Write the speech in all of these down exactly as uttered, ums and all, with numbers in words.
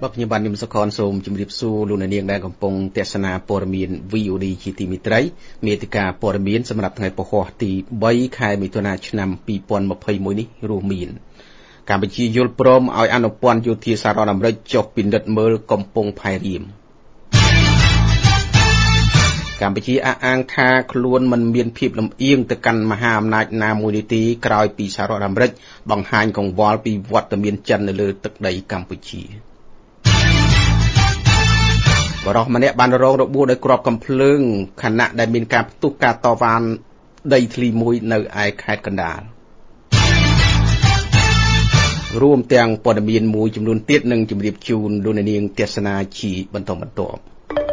បព្វញបានខ្ញុំសកលសូមជម្រាបសួរលោកអ្នកនាងដែលកំពុងទស្សនាព័ត៌មាន វី អូ ឌី ជាទីមេត្រីមេតិកាព័ត៌មានសម្រាប់ថ្ងៃពហុទី3ខែមិថុនាឆ្នាំពីរពាន់ម្ភៃមួយនេះរួមមានកម្ពុជាយល់ព្រមឲ្យអនុព័ន្ធយោធាសហរដ្ឋអាមេរិកចុះពិនិត្យមើលកំពង់ផែរៀមកម្ពុជាអះអាងថាខ្លួនមិនមានភាពលំអៀងទៅកាន់មហាអំណាចណាមួយនេះទេក្រោយពីសហរដ្ឋអាមេរិកបង្ហាញកង្វល់ពីវត្តមានចិននៅលើទឹកដីកម្ពុជាបរិសុទ្ធម្នាក់បានរងរបួសដោយគ្រាប់កាំភ្លើងខណៈដែលមានការផ្ទុះការតវ៉ាដីធ្លីមួយនៅឯខេត្តកណ្ដាលរួមទាំងព័ត៌មានមួយចំនួនទៀតនឹងជម្រាបជូនលោកអ្នកនាងទស្សនាជាបន្តបន្ទាប់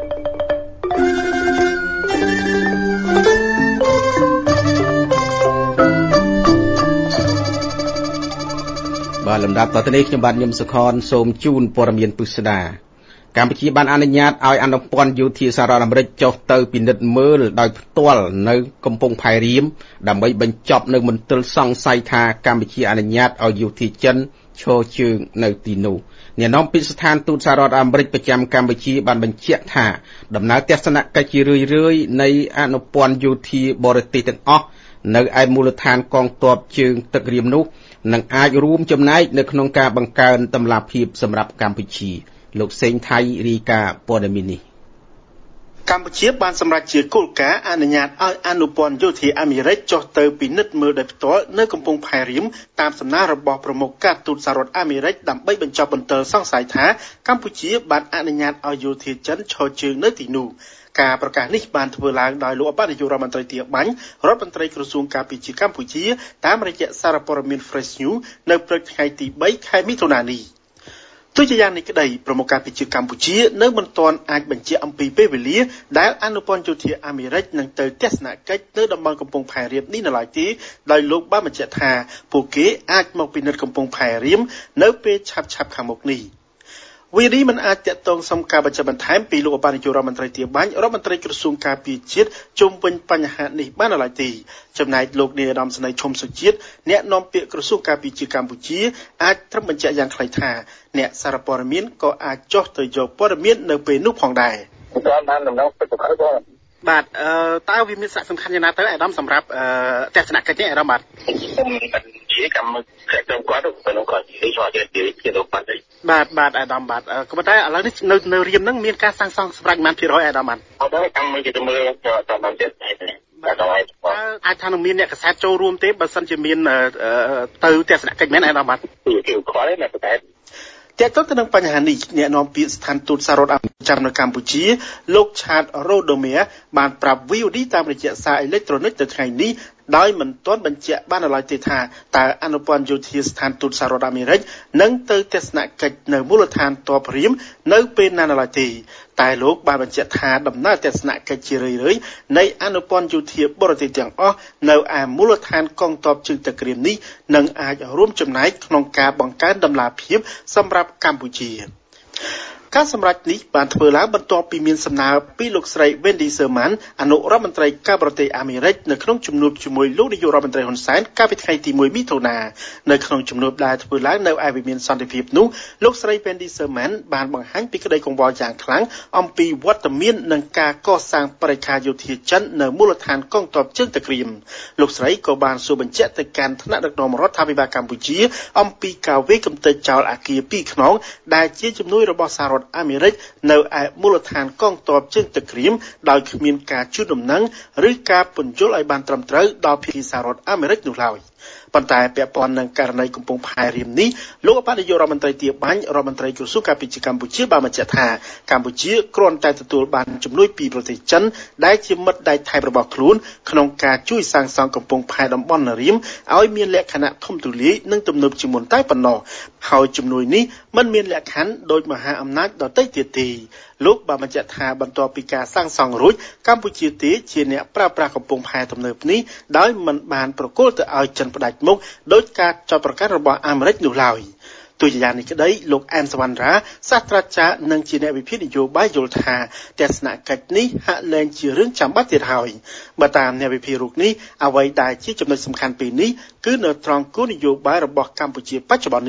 បាទលំដាប់តទៅនេះខ្ញុំបាទញឹមសុខនសូមជូនព័ត៌មានពិស្ដាកម្ពុជាបានអនុញ្ញាតឲ្យអនុព័ន្ធយោធាសហរដ្ឋអាមេរិកចុះទៅពិនិត្យមើលដោយផ្ទាល់នៅកំពង់ផែរៀមដើម្បីបញ្ចប់នៅមន្ទិលសង្ស័យថាកម្ពុជាអនុញ្ញាតឲ្យយោធាចិនឈរជើងនៅទីនោះអ្នកនាំពាក្យស្ថានទូតសហរដ្ឋអាមេរិកប្រចាំកម្ពុជាបានបញ្ជាក់ថាដំណើរទស្សនកិច្ចជារឿយៗនៃអនុព័ន្ធយោធាបរទេសទាំងអស់នៅឯមូលដ្ឋានកងទ័ពជើងទឹករៀមនោះនឹងអាចរួមចំណែកនៅក្នុងការបង្កើនតម្លាភាពសម្រាប់កម្ពុជាលោកសេងថៃរាយការណ៍ព័ត៌មាននេះកម្ពុជាបានសម្រេចជាគោលការណ៍អនុញ្ញាតឲ្យអនុព័ន្ធយោធាអាមេរិកចុះទៅពិនិត្យមើលដោយផ្ទាល់នៅកំពង់ផែរៀមតាមសំណើរបស់ប្រមុខការទូតសហរដ្ឋអាមេរិកដើម្បីបញ្ចប់បន្ទិលសង្ស័យថាកម្ពុជាបានអនុញ្ញាតឲ្យយោធាចិនឈរជើងនៅទីនោះការប្រកាសនេះបានធ្វើឡើងដោយលោកអបនាយករដ្ឋមន្ត្រីទាបាញ់រដ្ឋមន្ត្រីក្រសួងការពារជាតិកម្ពុជាតាមរយៈសារព័ត៌មាន Fresh News នៅព្រឹកថ្ងៃទី3ខែមិថុនានេះទោះជាយ៉ាងនេះក្តីប្រមុខការពារជាតិកម្ពុជានៅមិនទាន់អាចបញ្ជាក់អំពីពេលវេលាដែលអនុព័ន្ធយោធាអាមេរិកនឹងទៅទស្សនកិច្ចនៅតំបន់កំពង់ផែរៀមនេះនៅឡើយទេដោយលោកបានបញ្ជាក់ថាពួកគេអាចមកពិនិត្យកំពង់ផែរៀមនៅពេលឆាប់ៗខាងមុខនេះវីរីមិនអាចតាក់ទងសុំការបញ្ជាក់បន្ថែមពីលោកអបនាយករដ្ឋមន្ត្រីទាបាញ់រដ្ឋមន្ត្រីក្រសួងការពារជាតិជុំវិញបញ្ហានេះបានឡើយទេចំណែកលោកនាយឧត្តមសេនីយ៍ឈុំសុជាតិអ្នកនាំពាក្យក្រសួងការពារជាតិកម្ពុជាអាចត្រឹមបញ្ជាក់យ៉ាងខ្លីថាអ្នកសារព័ត៌មានក៏អាចចុះទៅយកព័ត៌មាននៅពេលនោះផងដែរគាត់បានដំណឹងពីប្រកាសគាត់បាទអឺតើវាមានសារៈសំខាន់យ៉ាងណាទៅអាដាមសម្រាប់ទស្សនកិច្ចនេះអាដាមបាទខ្ញុំមិនជាកម្មការក្រុមគាត់ទៅក្នុងគាត់និយាយចូលទៅជាទៅបាត់ទេបាទបាទអាដាមបាទក៏ប៉ុន្តែឥឡូវនេះនៅនៅរៀមហ្នឹងមានការសាងសង់សម្រាប់ប៉ុន្មានភាគរយអាដាមបាទអត់ទេកម្មគេទៅមើលទៅតាមចិត្តតែបាទអាចថានឹងមានអ្នកកសែតចូលរួមទេបើសិនជាមានទៅទស្សនកិច្ចមែនអាដាមបាទគឺគេខ្វល់ណាស់តែទាក់ទងទៅនឹងបញ្ហានេះអ្នកនាំពាក្យស្ថានទូតសហរដ្ឋអាមេរិកចាំនៅកម្ពុជាលោកឆាតរ៉ូដូមៀបានប្រាប់ វី អូ ឌី តាមរយៈសារអេឡិចត្រូនិកទៅថ្ងៃនេះដោយមិនទាន់បញ្ជាក់បានឡើយទេថាតើអនុព័ន្ធយោធាស្ថានទូតសហរដ្ឋអាមេរិកនឹងទៅទស្សនកិច្ចនៅមូលដ្ឋានទ័ពរៀមនៅពេលណាឡើយទេតែលោកបានបញ្ជាក់ថាដំណើរទស្សនកិច្ចជារឿយៗនៃអនុព័ន្ធយោធាបរទេសទាំងអស់នៅឯមូលដ្ឋានកងទ័ពជើងទឹករៀមនេះនឹងអាចរួមចំណែកក្នុងការបង្កើនតម្លាភាពសម្រាប់កម្ពុជាការសម្រេចនេះបានធ្វើឡើងបន្ទាប់ពីមានសំណើពីលោកស្រី Wendy Sherman អនុរដ្ឋមន្ត្រីការបរទេសអាមេរិកនៅក្នុងជំនួបជាមួយលោកនាយករដ្ឋមន្ត្រីហ៊ុនសែនកាលពីថ្ងៃទី1មិថុនានៅក្នុងជំនួបដែលធ្វើឡើងនៅឯវិមានសន្តិភាពនោះលោកស្រី Wendy Sherman បានបង្ហាញពីក្តីកង្វល់យ៉ាងខ្លាំងអំពីវត្តមាននិងការកសាងបរិយាកាសយោធាចិននៅមូលដ្ឋានកងទ័ពជើងទឹករៀមលោកស្រីក៏បានសួរបញ្ជាក់ទៅកាន់ថ្នាក់ដឹកនាំរដ្ឋាភិបាលកម្ពុជាអំពីការវាយកំទេចចោលអគារពីរខ្នងដែលជាជំនួយរបស់សហរដ្ឋអាមេរិកនៅឯមូលដ្ឋានកងទ័ពជើងទឹករៀមដោយគ្មានការជូនដំណឹងឬការពន្យល់ឲ្យបានត្រឹមត្រូវដល់ភាគីសហរដ្ឋអាមេរិកនោះឡើយប៉ុន្តែពាក់ព័ន្ធនឹងករណីកំពង់ផែរៀមនេះលោកអបនាយករដ្ឋមន្ត្រីទាបាញ់រដ្ឋមន្ត្រីក្រសួងការពារជាតិកម្ពុជាបានបញ្ជាក់ថាកម្ពុជាគ្រាន់តែទទួលបានជំនួយពីប្រទេសចិនដែលជាមិត្តដៃថៃរបស់ខ្លួនក្នុងការជួយសាងសង់កំពង់ផែតំបន់រៀមឲ្យមានលក្ខណៈធំទូលាយនិងទំនើបជាងមុនតែប៉ុណ្ណោះហើយជំនួយនេះមិនមានលក្ខខណ្ឌដោយមហាអំណាចដទៃទៀតទេលោកបានបញ្ជាក់ថាបន្ទាប់ពីការសាងសង់រួចកម្ពុជាទេជាអ្នកប្រើប្រាស់កំពង់ផែទំនើបនេះដោយមិនបានប្រគល់ទៅឲ្យចិនផ្ដាច់មុខដោយការចោទប្រកាន់របស់អាមេរិកនោះឡើយទោះជាយ៉ាងនេះក្តីលោកអែមសវណ្ណរាសាស្ត្រាចារ្យនិងជាអ្នកវិភាគនយោបាយយល់ថាទស្សនកិច្ចនេះហាក់លែងជារឿងចាំបាច់ទៀតហើយបើតាមអ្នកវិភាគរូបនេះអ្វីដែលជាចំណុចសំខាន់ពីនេះគឺនៅត្រង់គោលនយោបាយរបស់កម្ពុជាបច្ចុប្បន្ននេះ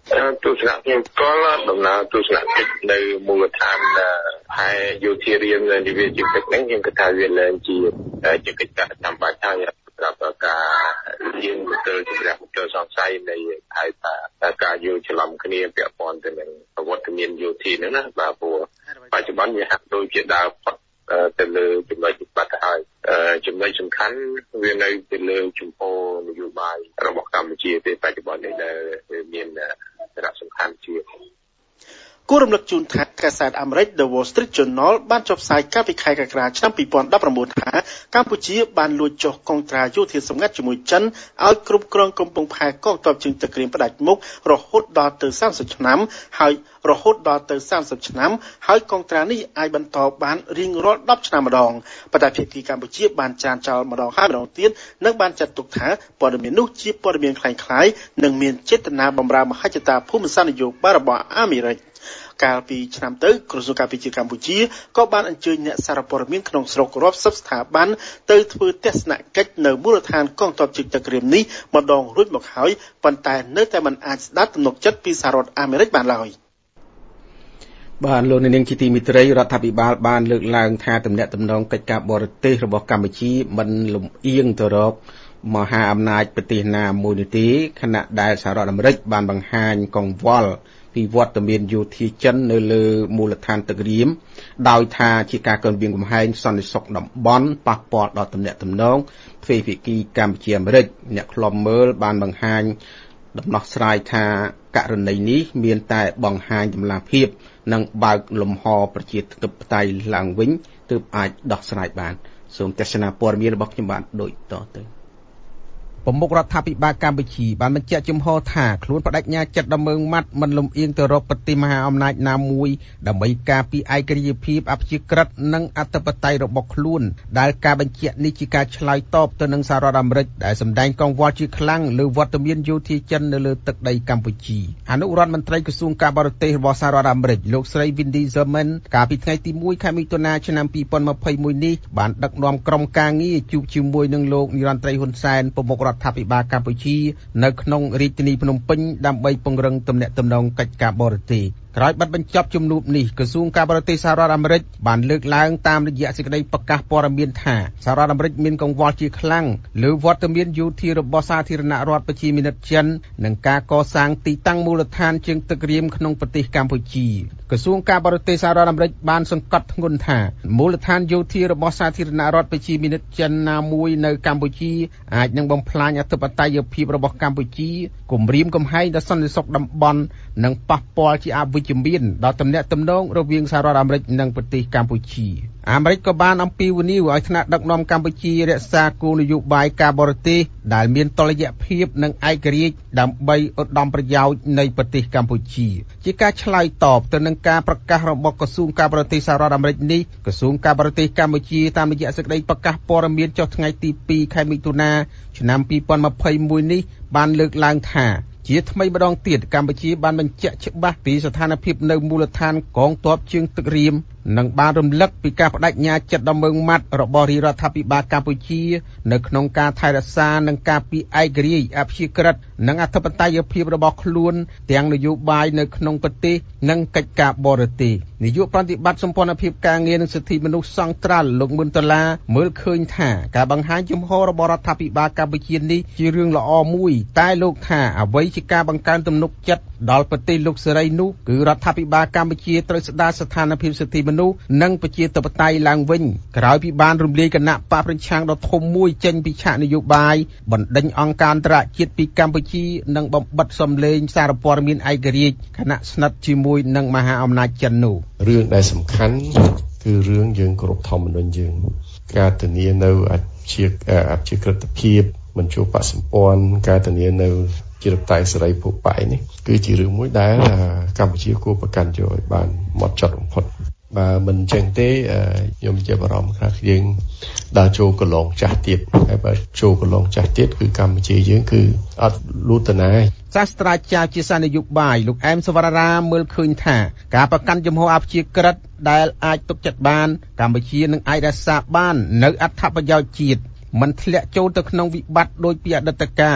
ទស្សនៈខ្ញុំក៏ដំណើរទស្សនកិច្ចនៅមូលដ្ឋានហើយយោធារៀននិវិជាកិច្ចហ្នឹងខ្ញុំគិតថាវាឡើងជាជាកិច្ចការចាំបាច់ហើយសម្រាប់ការរៀនទៅជំរះទៅសង្ស័យនៃហៅថាការយល់ច្រឡំគ្នាពាក់ព័ន្ធទៅនឹងប្រវត្តិមានយោធាហ្នឹងណាបាទព្រោះបច្ចុប្បន្នវាហាក់ដូចជាដើរផុតទៅលើចំណុចបាត់ទៅហើយចំណុចសំខាន់វានៅទៅលើជំហរនយោបាយរបស់កម្ពុជាពេលបច្ចុប្បន្ននេះដែលមានសារៈសំខាន់ជាងគួររំលឹកជូនថាកាសែតអាមេរិក The Wall Street Journal បានចុះផ្សាយកាលពីខែកក្កដាឆ្នាំពីរពាន់ដប់ប្រាំបួនថាកម្ពុជាបានលួចចុះកងត្រាយោធាសម្ងាត់ជាមួយចិនឲ្យគ្រប់គ្រងកំពង់ផែកងទ័ពជើងទឹកក្រៀមផ្ដាច់មុខរហូតដល់ទៅសាមសិបឆ្នាំហើយរហូតដល់ទៅសាមសិបឆ្នាំហើយកងត្រានេះអាចបន្តបានរៀងរាល់ដប់ឆ្នាំម្ដងប៉ុន្តែភាគីកម្ពុជាបានចានចោលម្ដងហើយម្ដងទៀតនិងបានចាត់ទុកថាព័ត៌មាននោះជាព័ត៌មានคล้ายៗនិងមានចេតនាបម្រើមហិច្ឆតាភូមិសាស្ត្រនយោបាយរបស់អាមេរិកកាលពីឆ្នាំទៅក្រសួងការពារជាតិកម្ពុជាក៏បានអញ្ជើញអ្នកសារព័ត៌មានក្នុងស្រុករាប់សិបស្ថាប័នទៅធ្វើទស្សនកិច្ចនៅមូលដ្ឋានកងទ័ពជើងទឹកក្រៀមនេះម្ដងរួចមកហើយប៉ុន្តែនៅតែមិនអាចស្ដារទំនុកចិត្តពីសហរដ្ឋអាមេរិកបានឡើយបាទលោកនាងជាទីមេត្រីរដ្ឋាភិបាលបានលើកឡើងថាទំនាក់ទំនងកិច្ចការបរទេសរបស់កម្ពុជាមិនលំអៀងទៅរកមហាអំណាចប្រទេសណាមួយនោះទេខណៈដែលសហរដ្ឋអាមេរិកបានបង្ហាញកង្វល់ពីវត្តមានយោធាចិននៅលើមូលដ្ឋានទឹករៀមដោយថាជាការគំរាមកំហែងសន្តិសុខតំបន់ប៉ះពាល់ដល់ទំនាក់ទំនងទ្វេភាគីកម្ពុជាអាមេរិកអ្នកខ្លំមើលបានបង្ហាញដំណោះស្រាយថាករណីនេះមានតែបង្ហាញតម្លាភាពនិងបើកលំហប្រជាធិបតេយ្យឡើងវិញទើបអាចដោះស្រាយបានសូមទស្សនាព័ត៌មានរបស់ខ្ញុំបាទដូចតទៅប្រមុខរដ្ឋាភិបាលកម្ពុជាបានបញ្ជាក់ជំហរថាខ្លួនបដិញ្ញាចិត្តដំណើរម៉ាត់មិនលំអៀងទៅរកប្រទេសមហាអំណាចណាមួយដើម្បីការពារឯករាជ្យភាពអព្យាក្រឹតនិងអធិបតេយ្យរបស់ខ្លួនដែលការបញ្ជាក់នេះជាការឆ្លើយតបទៅនឹងសហរដ្ឋអាមេរិកដែលសម្ដែងកង្វល់ជាខ្លាំងលើវត្តមានយោធាចិននៅលើទឹកដីកម្ពុជាអនុរដ្ឋមន្ត្រីក្រសួងការបរទេសរបស់សហរដ្ឋអាមេរិកលោកស្រី Wendy Sherman កាលពីថ្ងៃទីមួយខែមិថុនាឆ្នាំពីរពាន់ម្ភៃមួយនេះបានដឹកនាំក្រុមការងារជួបជាមួយនឹងលោកនាយរដ្ឋមន្ត្រីហ៊ុនសែនប្រមុខរដ្ឋាភិបាលកម្ពុជានៅក្នុងរាជធានីភ្នំពេញដើម្បីពង្រឹងទំនាក់ទំនងកិច្ចការបរទេសក្រោយបិទបញ្ចប់ជំនួបនេះក្រសួងការបរទេសសហរដ្ឋអាមេរិកបានលើកឡើងតាមរយៈសេចក្តីប្រកាសព័ត៌មានថាសហរដ្ឋអាមេរិកមានកង្វល់ជាខ្លាំងលើវត្តមានយោធារបស់សាធារណរដ្ឋប្រជាមានិតចិននិងការកសាងទីតាំងមូលដ្ឋានជើងទឹករៀមក្នុងប្រទេសកម្ពុជាក្រសួងការបរទេសសហរដ្ឋអាមេរិកបានសង្កត់ធ្ងន់ថាមូលដ្ឋានយោធារបស់សាធារណរដ្ឋប្រជាមានិតចិនណាមួយនៅកម្ពុជាអាចនឹងបំផ្លាញអធិបតេយ្យភាពរបស់កម្ពុជាគំរាមកំហែងដល់សន្តិសុខតំបន់និងប៉ះពាល់ជាអវិជ្ជមានដល់ទំនាក់ទំនងរវាងសហរដ្ឋអាមេរិកនិងប្រទេសកម្ពុជាអាមេរិកក៏បានអំពាវនាវឲ្យថ្នាក់ដឹកនាំកម្ពុជារក្សាគោលនយោបាយការបរទេសដែលមានតុល្យភាពនិងឯករាជ្យដើម្បីឧត្តមប្រយោជន៍នៃប្រទេសកម្ពុជាជាការឆ្លើយតបទៅនឹងការប្រកាសរបស់ក្រសួងការបរទេសសហរដ្ឋអាមេរិកនេះក្រសួងការបរទេសកម្ពុជាតាមរយៈសេចក្តីប្រកាសព័ត៌មានចុះថ្ងៃទីពីរខែមិថុនាឆ្នាំពីរពាន់ម្ភៃមួយនេះបានលើកឡើងថាជាថ្មីម្ដងទៀតកម្ពុជាបានបញ្ជាក់ច្បាស់ពីស្ថានភាពនៅមូលដ្ឋានកងទ័ពជើងទឹករៀមនិងបានរំលឹកពីការបដិញ្ញាចិត្តដ៏ម៉ឺងម៉ាត់របស់រាជរដ្ឋាភិបាលកម្ពុជានៅក្នុងការថែរក្សានិងការពារឯករាជ្យអព្យាក្រឹតនិងអធិបតេយ្យភាពរបស់ខ្លួនទាំងនយោបាយនៅក្នុងប្រទេសនិងកិច្ចការបរទេសនាយកប្រតិបត្តិសម្ព័ន្ធភាពការងារនិងសិទ្ធិមនុស្សសង្ត្រាល់លោកមឿនដុល្លារមើលឃើញថាការបង្ហាញជំហររបស់រដ្ឋាភិបាលកម្ពុជានេះជារឿងល្អមួយតែលោកថាអ្វីជាការបង្កើនទំនុកចិត្តដល់ប្រទេសលោកសេរីនោះគឺរដ្ឋាភិបាលកម្ពុជាត្រូវស្ដារស្ថានភាពសិទ្ធិមនុស្សនិងប្រជាធិបតេយ្យឡើងវិញក្រោយពីបានរំលាយគណៈបកប្រឆាំងដ៏ធំមួយចេញពីឆាកនយោបាយបណ្ដេញអង្គការអន្តរជាតិពីកម្ពុជានិងបំបិទសំឡេងសារព័ត៌មានឯករាជ្យគណៈស្និទ្ធជាមួយនឹងមហាអំណាចចិននោះរឿងដែលសំខាន់គឺរឿងយើងគោរពធម្មនុញ្ញយើងការធានានៅអព្យាអព្យាក្រឹតភាពមិនជួបបកសម្ព័ន្ធការធានានៅជារដ្ឋាភិបាលសេរីភពបាយនេះគឺជារឿងមួយដែលកម្ពុជាគួរប្រកាន់យកឲ្យបានហ្មត់ចត់បំផុតបើមិនអញ្ចឹងទេខ្ញុំជាបារម្ភខ្លះយើងដើរចូលកន្លងចាស់ទៀតហើយបើចូលកន្លងចាស់ទៀតគឺកម្ពុជាយើងគឺអត់លូតណាសាស្ត្រាចារ្យជាសានយោបាយលោកអែមសវណ្ណរាមើលឃើញថាការប្រកាន់ជំហរអព្យាក្រឹតដែលអាចទុកចិត្តបានកម្ពុជានឹងអាចរក្សាបាននៅអត្ថប្រយោជន៍ជាតិមិនធ្លាក់ចូលទៅក្នុងវិបត្តិដោយពីអតីតកាលខ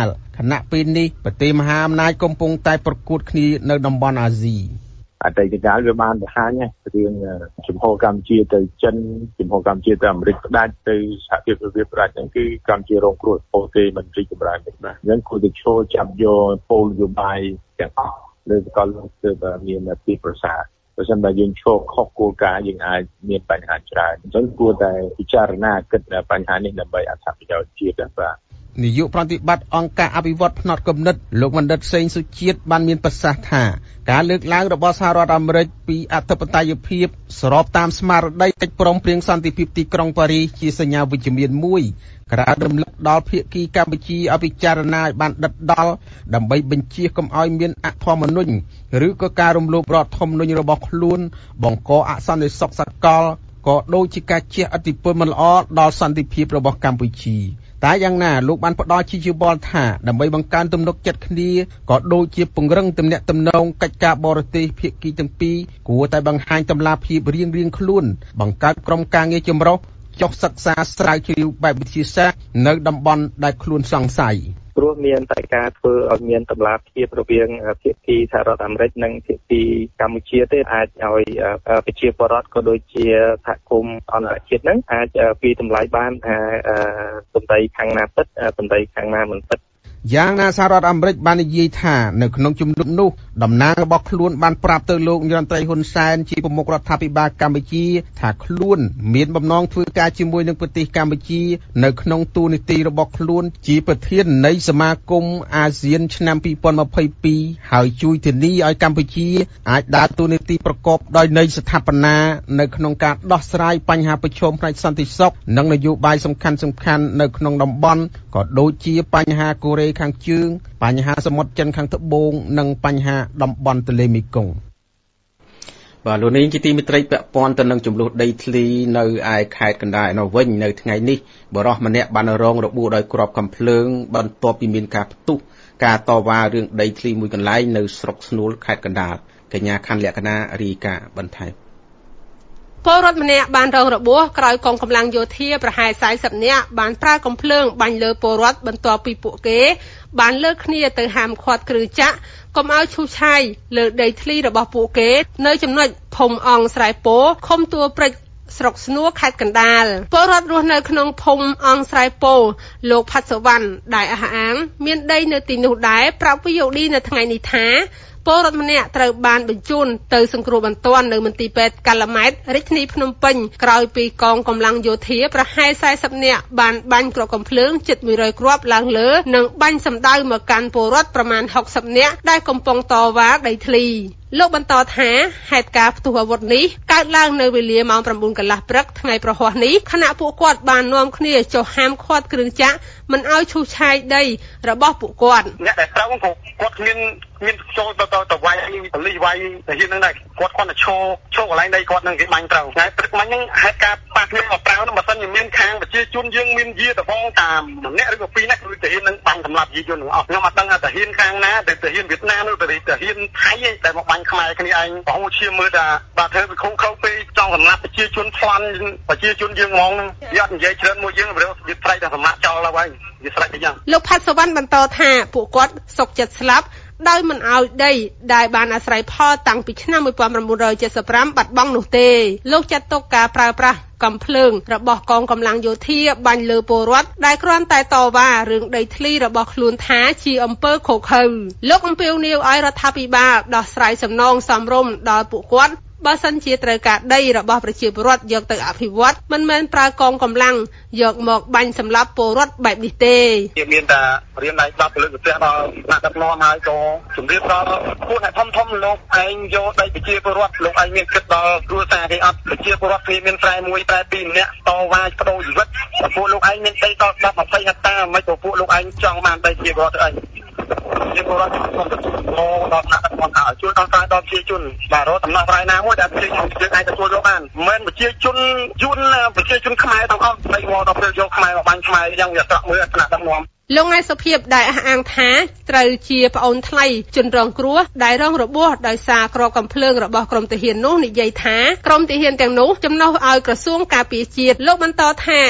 ណៈពេលនេះប្រទេសមហាអំណាចកំពុងតែប្រកួតគ្នានៅតំបន់អាស៊ីអតីតកាលវាបានបង្ហាញរឿងជំហរកម្ពុជាទៅចិនជំហរកម្ពុជាទៅអាមេរិកផ្ដាច់ទៅសហភាពសូវៀតផ្ដាច់ហ្នឹងគឺកម្ពុជារងគ្រោះពោលទេមិនរីកចម្រើនទេបាទអញ្ចឹងគួរតែឈរចាប់យកគោលនយោបាយទាំងអស់លើសកលលោកទើបមានពីប្រសាបើមិនបើយើងឈរខុសគោលការណ៍យើងអាចមានបញ្ហាច្រើនអញ្ចឹងគួរតែពិចារណាគិតបញ្ហានេះដើម្បីអត្ថប្រយោជន៍ជាតិបាទនាយកប្រតិបត្តិអង្គការអភិវឌ្ឍផ្នត់គំនិតលោកបណ្ឌិតសេងសុជាតិបានមានប្រសាសន៍ថាការលើកឡើងរបស់សហរដ្ឋអាមេរិកពីអធិបតេយ្យភាពស្របតាមស្មារតីកិច្ចព្រមព្រៀងសន្តិភាពទីក្រុងប៉ារីសជាសញ្ញាវិជ្ជមានមួយក្រៅរំលឹកដល់ភាគីកម្ពុជាឲ្យពិចារណាឲ្យបានដិតដល់ដើម្បីបញ្ជាកុំឲ្យមានអធម្មនុញ្ញឬក៏ការរំលោភរដ្ឋធម្មនុញ្ញរបស់ខ្លួនបង្កអសន្តិសុខសកលក៏ដូចជាការជះឥទ្ធិពលមិនល្អដល់សន្តិភាពរបស់កម្ពុជាតែយ៉ាងណាលោកបានផ្ដល់ជាយោបល់ថាដើម្បីបង្កើនទំនុកចិត្តគ្នាក៏ដូចជាពង្រឹងទំនាក់ទំនងកិច្ចការបរទេសភាគីទាំងពីរគួរតែបង្ហាញតម្លាភាពរៀងៗខ្លួនបង្កើតក្រុមការងារចម្រុះចុះសិក្សាស្រាវជ្រាវបែបវិទ្យាសាស្ត្រនៅតំបន់ដែលខ្លួនសង្ស័យព្រោះមានតែការធ្វើឲ្យមានតម្លាភាពរវាងភាគីសហរដ្ឋអាមេរិកនិងភាគីកម្ពុជាទេអាចឲ្យប្រជាពលរដ្ឋក៏ដូចជាសហគមន៍អន្តរជាតិហ្នឹងអាចពីតម្លៃបានថាសម្ដីខាងណាពិតសម្ដីខាងណាមិនពិតយ៉ាងណាសហរដ្ឋអាមេរិកបាននិយាយថានៅក្នុងជំនួបនោះតំណាងរបស់ខ្លួនបានប្រាប់ទៅលោកនាយរដ្ឋមន្ត្រីហ៊ុនសែនជាប្រមុខរដ្ឋាភិបាលកម្ពុជាថាខ្លួនមានបំណងធ្វើការជាមួយនឹងប្រទេសកម្ពុជានៅក្នុងទូនីតិរបស់ខ្លួនជាប្រធាននៃសមាគមអាស៊ានឆ្នាំពីរពាន់ម្ភៃពីរហើយជួយធានាឲ្យកម្ពុជាអាចដើរតួនាទីប្រកបដោយន័យស្ថាបនានៅក្នុងការដោះស្រាយបញ្ហាប្រឈមផ្នែកសន្តិសុខនិងនយោបាយសំខាន់ៗនៅក្នុងតំបន់ក៏ដូចជាបញ្ហាកូរ៉េខាងជើងបញ្ហាសមុទ្រចិនខាងត្បូងនិងបញ្ហាតំបន់ទន្លេមេគង្គបាទលោកនាងជាទីមេត្រីពាក់ព័ន្ធទៅនឹងចំនួនដីធ្លីនៅឯខេត្តកណ្ដាលឯនោះវិញនៅថ្ងៃនេះបរិសម្នាក់បានរងរបួសដោយគ្រាប់កាំភ្លើងបន្ទាប់ពីមានការផ្ទុះការតវ៉ារឿងដីធ្លីមួយកន្លែងនៅស្រុកស្នួលខេត្តកណ្ដាលកញ្ញាខាន់លក្ខណារាយការណ៍បន្ថែមពលរដ្ឋម្នាក់បានរងរបួសក្រោយកងកម្លាំងយោធាប្រហែលสี่สิบនាក់បានប្រើកំភ្លើងបាញ់លើពលរដ្ឋបន្ទាប់ពីពួកគេបានលើកគ្នាទៅហាមឃាត់គ្រឿងចក្រកុំឲ្យឈូសឆាយលើដីធ្លីរបស់ពួកគេនៅចំណុចភូមិអង្គស្រែពោឃុំទួលព្រិចស្រុកស្នួលខេត្តកណ្ដាលពលរដ្ឋរស់នៅក្នុងភូមិអង្គស្រែពោលោកផាត់សវណ្ណដែលអះអាងមានដីនៅទីនោះដែរប្រាប់វីអូឌីនៅថ្ងៃនេះថាពលរដ្ឋម្នាក់ត្រូវបានបញ្ជូនទៅសង្គ្រោះបន្ទាន់នៅមន្ទីរពេទ្យកាឡាម៉ែតរាជធានីភ្នំពេញក្រោយពីកងកម្លាំងយោធាប្រហែលสี่สิบនាក់បានបាញ់គ្រាប់កាំភ្លើងជិតមួយរយគ្រាប់ឡើងលើនិងបាញ់សម្ដៅមកកាន់ពលរដ្ឋប្រមាណหกสิบនាក់ដែលកំពុងតវ៉ាដីធ្លីលោកបន្តថាហេតុការណ៍ផ្ទុះអាវុធនេះកើតឡើងនៅវេលាម៉ោងchínកន្លះព្រឹកថ្ងៃប្រហ័សនេះខណៈពួកគាត់បាននាំគ្នាចុះហាមឃាត់គ្រឿងចក្រមិនឲ្យឈូសឆាយដីរបស់ពួកគាត់អ្នកដែលត្រូវគាត់គ្មានមានចូលទៅទៅវាយបលិសវាយទៅហ៊ានហ្នឹងដែរគាត់គាត់ទៅឈោឈោកន្លែងដីគាត់នឹងគេបាញ់ត្រូវថ្ងៃព្រឹកមិញហ្នឹងហេតុការណ៍ប៉ះគ្នាមកប្រាវហ្នឹងបើសិនជាមានខាងប្រជាជនយើងមានយាតបងតាមម្នាក់ឬក៏ពីរនាក់គឺទៅហ៊ាននឹងបាញ់សម្លាប់យាយជនទាំងអស់ខ្ញុំអត់ដឹងថាទៅហ៊ានខាងណាទៅទៅហ៊ានវៀតណាមឬទៅទៅហ៊ានថៃដែលមកបាញ់ខ្មែរគ្នាឯងប្រហែលជាមើលថាបើធ្វើវាខុសខុសពេកចង់សម្លាប់ប្រជាជនប្លន់ប្រជាជនយើងហ្មងវាអត់និយាយច្រើនមួយយើងវាវាស្រែកតែសម្លាប់ចោលហើយវាស្រែកតែយ៉ាងលោកផាត់សវណ្ណបន្តថាពួកគាត់សុកចិត្តស្លាប់ដោយមិនអោយដីដែលបានអាស្រ័យផលតាំងពីឆ្នាំnineteen seventy-fiveបាត់បង់នោះទេលោកចាត់ទុកការប្រើប្រាស់កំភ្លើងរបស់កងកម្លាំងយោធាបាញ់លើពលរដ្ឋដែលគ្រាន់តែតវ៉ារឿងដីធ្លីរបស់ខ្លួនថាជាអំពើឃោរឃៅលោកអំពាវនាវឲ្យរដ្ឋាភិបាលដោះស្រាយសំណងសមរម្យដល់ពួកគាត់បើសិនជាត្រូវការដីរបស់ប្រជាពលរដ្ឋយកទៅអភិវឌ្ឍមិនមែនប្រើកងកម្លាំងយកមកបាញ់សម្លាប់ពលរដ្ឋបែបនេះទេមានតែរៀនដៃដប់លើកផ្ទះដល់ណាត់ដឹកនាំហើយក៏ជំរាបដល់ពួកអ្នកធំធំលោកឯងយកដីប្រជាពលរដ្ឋលោកឯងមានគិតដល់គ្រួសារគេអត់ប្រជាពលរដ្ឋគេមានស្រែមួយស្រែពីរម្នាក់តវ៉ាបដូរជីវិតពួកលោកឯងមានដីដល់ten twentyហិកតាមិនក៏ពួកលោកឯងចង់បានដីប្រជាពលរដ្ឋទៅឯងជាពលរដ្ឋខ្ញុំទៅដល់ណាត់ដឹកនាំឲ្យជួយដល់ការដល់ប្រជាជនបាទរកដំណោះស្រាយណាមួយដែលប្រជាជនយើងអាចទទួលយកបានមិនប្រជាជនយួនប្រជាជនខ្មែរទាំងអស់បីវល់ដល់ពេលយកខ្មែរមកបាញ់ខ្មែរយ៉ាងវាស្រក់មួយថ្នាក់ដឹកនាំលោកង៉ែសុភាពដែលអះអាងថាត្រូវជាប្អូនថ្លៃជនរងគ្រោះដែលរងរបួសដោយសារគ្រាប់កាំភ្លើងរបស់ក្រុមទាហាននោះនិយាយថាក្រុមទាហានទាំងនោះចំណុះឲ្យក្រសួងការពារជាតិលោកបន្តថា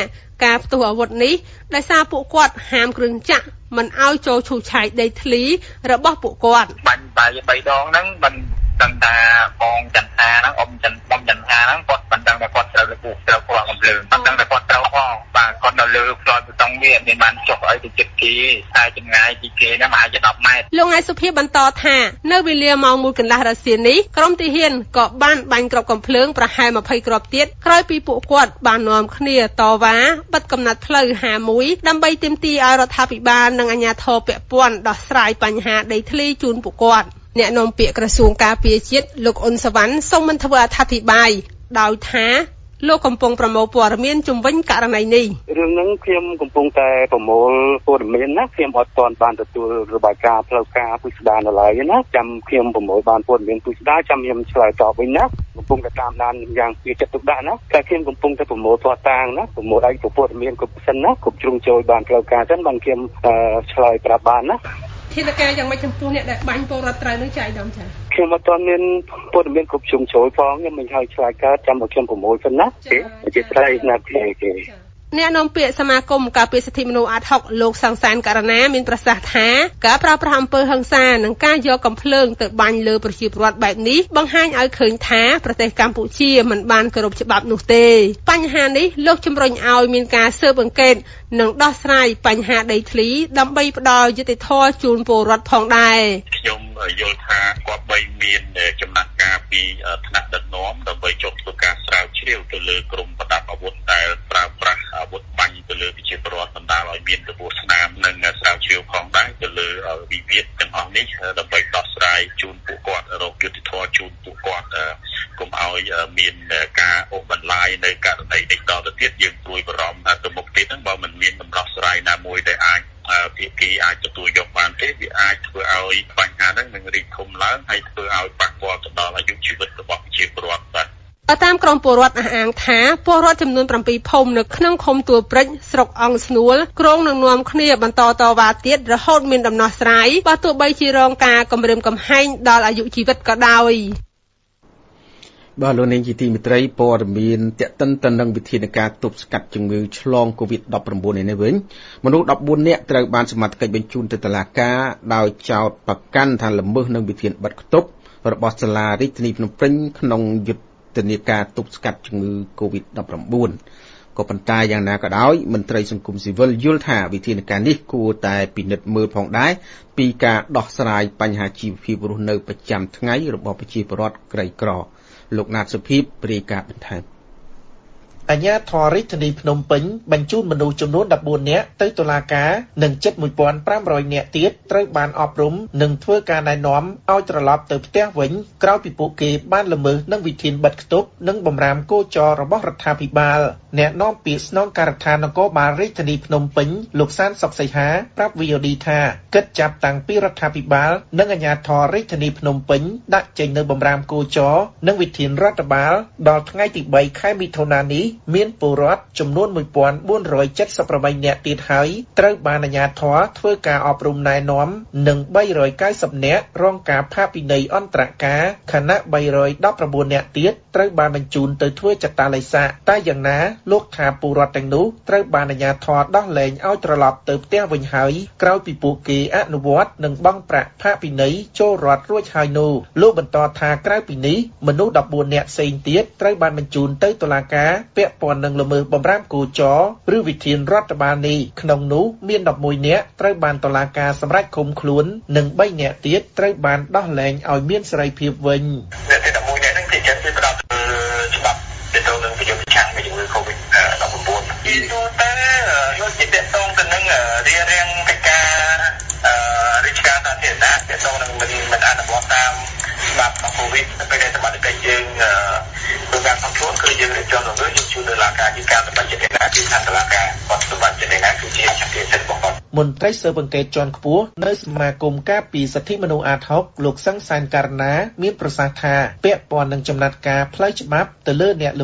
ការផ្ទុះអាវុធនេះដោយសារពួកគាត់ហាមគ្រឿងចក្រមិនឲ្យចូលឈូសឆាយដីធ្លីរបស់ពួកគាត់បាញ់បាយបីដងហ្នឹងមិនដឹងថាបងចន្ទថាហ្នឹងអ៊ំចន្ទបងចន្ទថាហ្នឹងគាត់មិនដឹងថាគាត់ត្រូវលើពួកត្រូវគាត់កំភ្លើងមិនដឹងថាគាត់ត្រូវផងបាទគាត់នៅលើផ្លូវបេតុងវាមានបានចុះអីទៅចិត្តគេតែចម្ងាយពីគេហ្នឹងប្រហែលជាដប់ម៉ែត្រលោកឯកសុភាបន្តថានៅវេលាម៉ោងមួយកន្លះរសៀលនេះក្រុមទាហានក៏បានបាញ់គ្រាប់កាំភ្លើងប្រហែលម្ភៃគ្រាប់ទៀតក្រោយពីពួកគាត់បាននាំគ្នាតវ៉ាបិទកំណត់ផ្លូវហាមួយ ដើម្បីទាមទារឲ្យរដ្ឋាភិបាលនិងអាជ្ញាធរពាក់ព័ន្ធដោះស្រាយបញ្ហាដីធ្លីជូនពួកគាត់អ្នកនាំពាក្យក្រសួងការពារជាតិលោកអ៊ុនសវណ្ណសូមមិនធ្វើអត្ថាធិប្បាយដោយថាលោកកំពុងប្រមូលព័ត៌មានជំវិញករណីនេះរឿងហ្នឹងខ្ញុំកំពុងតែប្រមូលព័ត៌មានណាខ្ញុំអត់ទាន់បានទទួលរបាយការណ៍ផ្លូវការពុស្ដារនៅឡើយណាចាំខ្ញុំប្រមូលបានព័ត៌មានពុស្ដារចាំខ្ញុំឆ្លើយតបវិញណាកំពុងតែតាមដានយ៉ាងពីចិត្តទុកដាក់ណាតែខ្ញុំកំពុងតែប្រមូលព័ត៌តាងណាប្រមូលឯកព័ត៌មានគ្រប់សិនណាគ្រប់ជ្រុងជ្រោយបានផ្លូវការសិនបានខ្ញុំឆ្លើយប្រាប់បានណាធានាការយ៉ាងម៉េចចំពោះអ្នកដែលបាញ់ពលរដ្ឋត្រូវនឹងចាយដំចាខ្ញុំអត់ទាន់មានព័ត៌មានគ្រប់ជ្រុងជ្រោយផងខ្ញុំមិនហើយឆ្លើយកើតចាំមកខ្ញុំប្រមូលសិនណាជាស្រីណាគេគេអ្នកនាំពាក្យសមាគមការពារសិទ្ធិមនុស្សអាតហុកលោកសង្សានករណាមានប្រសាសន៍ថាការប្រើប្រាស់អំពើហិង្សានិងការយកកំភ្លើងទៅបាញ់លើប្រជាពលរដ្ឋបែបនេះបង្ហាញឲ្យឃើញថាប្រទេសកម្ពុជាមិនបានគោរពច្បាប់នោះទេបញ្ហានេះលោកជំរុញឲ្យមានការស៊ើបអង្កេតនិងដោះស្រាយបញ្ហាដីធ្លីដើម្បីផ្ដល់យុត្តិធម៌ជូនពលរដ្ឋផងដែរខ្ញុំយល់ថាគាត់បីមានចំណាត់ការពីថ្នាក់ដឹកនាំដើម្បីចុះធ្វើការស្រាវជ្រាវទៅលើក្រុមប្រដាប់អាវុធដែលប្រើប្រាស់អាវុធបាញ់ទៅលើប្រជាពលរដ្ឋបណ្ដាលឲ្យមានរបួសស្នាមនិងស្រាវជ្រាវផងដែរទៅលើវិវាទទាំងអស់នេះដើម្បីដោះស្រាយជូនពួកគាត់រកយុត្តិធម៌ជូនពួកគាត់កុំឲ្យមានការអូសបន្លាយនៅករណីនេះតទៅទៀតយើងព្រួយបារម្ភថាទៅមុខទៀតហ្នឹងបើមិនមានដំណោះស្រាយណាមួយដែលអាចភាគីអាចទទួលយកបានទេវាអាចធ្វើឲ្យបញ្ហាហ្នឹងនឹងរីកធំឡើងហើយធ្វើឲ្យប៉ះពាល់ទៅដល់អាយុជីវិតរបស់ប្រជាពលរដ្ឋបាទតាមក្រមពលរដ្ឋអះអាងថាពលរដ្ឋចំនួន7ភូមិនៅក្នុងឃុំទួលព្រិចស្រុកអង្គស្នួលក្រុងនឹងនាំគ្នាបន្តតវ៉ាទៀតរហូតមានដំណោះស្រាយបើទោះបីជារងការគំរាមកំហែងដល់អាយុជីវិតក៏ដោយបាទលោកនាងជាទីមេត្រីព័ត៌មានតេតិនទៅនឹងវិធានការទប់ស្កាត់ជំងឺឆ្លងកូវីដ ដប់ប្រាំបួន នេះវិញមនុស្សដប់បួននាក់ត្រូវបានសមត្ថកិច្ចបញ្ជូនទៅតុលាការដោយចោទប្រកាន់ថាល្មើសនឹងវិធានបិទគប់របស់សាលារាជធានីភ្នំពេញក្នុងយុទ្ធនាការទប់ស្កាត់ជំងឺកូវីដ ដប់ប្រាំបួន ក៏ប៉ុន្តែយ៉ាងណាក៏ដោយមន្ត្រីសង្គមស៊ីវិលយល់ថាវិធានការនេះគួរតែពិនិត្យមើលផងដែរពីការដោះស្រាយបញ្ហាជីវភាពរស់នៅប្រចាំថ្ងៃរបស់ប្រជាពលរដ្ឋក្រីក្រលោកណាតសុភីព្រាយការណ៍បន្ថែមអាជ្ញាធររាជធានីភ្នំពេញបញ្ជូនមនុស្សចំនួនដប់បួននាក់ទៅតុលាការនិងជិតមួយពាន់ប្រាំរយនាក់ទៀតត្រូវបានអប់រំនិងធ្វើការណែនាំឲ្យត្រឡប់ទៅផ្ទះវិញក្រោយពីពួកគេបានល្មើសនឹងវិធានបិទគប់និងបំរាមគោចររបស់រដ្ឋាភិបាលអ្នកនាំពាក្យស្នងការដ្ឋាននគរបាលរាជធានីភ្នំពេញលោកសានសុកសីហាប្រាប់ វី អូ ឌី ថាគិតចាប់តាំងពីរដ្ឋាភិបាលនិងអាជ្ញាធររាជធានីភ្នំពេញដាក់ចេញនៅបំរាមគោចរនិងវិធានរដ្ឋបាលដល់ថ្ងៃទីបីខែមិថុនានេះមានពលរដ្ឋចំនួនមួយពាន់បួនរយចិតសិបប្រាំបីនាក់ទៀតហើយត្រូវបានអាជ្ញាធរធ្វើការអប់រំណែនាំនិងបីរយកៅសិបនាក់រងការផាកពិន័យអន្តរការខណៈបីរយដប់ប្រាំបួននាក់ទៀតត្រូវបានបញ្ជូនទៅធ្វើចតាឡេសាតែយ៉ាងណាលោកថាពលរដ្ឋទាំងនោះត្រូវបានអាជ្ញាធរដោះលែងឲ្យត្រឡប់ទៅផ្ទះវិញហើយក្រោយពីពួកគេអនុវត្តនិងបង់ប្រាក់ផាកពិន័យចូលរដ្ឋរួចហើយនោះលោកបន្តថាក្រៅពីនេះមនុស្សដប់បួននាក់ផ្សេងទៀតត្រូវបានបញ្ជូនទៅតុលាការពាក់ព័ន្ធនឹងល្មើសបំរាមគោចរឬវិធានរដ្ឋបាលនេះក្នុងនោះមានដប់មួយនាក់ត្រូវបានតុលាការសម្រេចឃុំខ្លួននិងបីនាក់ទៀតត្រូវបានដោះលែងឲ្យមានសេរីភាពវិញអ្នកទីដប់មួយនាក់ហ្នឹងគេចាត់ពីផ្ដោតច្បាប់ទៅទៅនឹងវិទ្យាប្រឆាំងជំងឺ កូវីដ ដប់ប្រាំបួន ពីទូទៅយកជាតកតងទៅនឹងរារាំងកិច្ចការរាជការសាធារណៈតកតងនឹងមិនមិនអនុវត្តតាមច្បាប់កូវីដពេលដែលសមត្ថកិច្ចយើងធ្វើការkontrolគឺយើងរៀបចំទៅយើងជួយដល់ការជាការសម្បត្តិចិត្តណាពីខាងតុលាការគាត់សម្បត្តិចិត្តណាគឺជាឆន្ទៈសិទ្ធិរបស់គាត់មន្ត្រីស៊ើបអង្កេតជាន់ខ្ពស់នៅសមាគមការពារសិទ្ធិមនុស្សអាតហុកលោកសង្សានករណាមានប្រសាសន៍ថាពាក់ព័ន្ធនឹងចំណាត់ការផ្លូវច្បាប់ទៅលើអ្នកល្មើសបំរាម